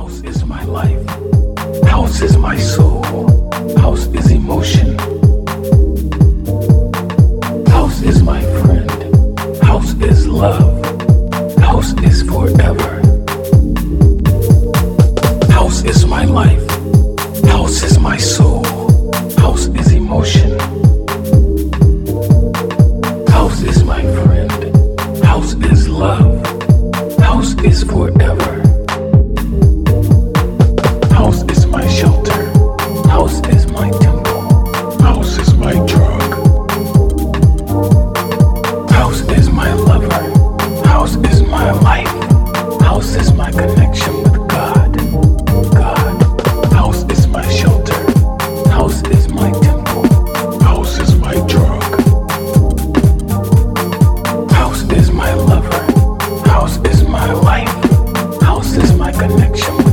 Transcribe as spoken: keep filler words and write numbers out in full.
House is my life. House is my soul. House is emotion. House is my friend. House is love. House is forever. House is my life. House is my soul. House is emotion. House is my friend. House is love. House is forever. House is my shelter. House is my temple. House is my drug. House is my lover. House is my life. House is my connection with God. God. House is my shelter. House is my temple. House is my drug. House is my lover. House is my life. House is my connection with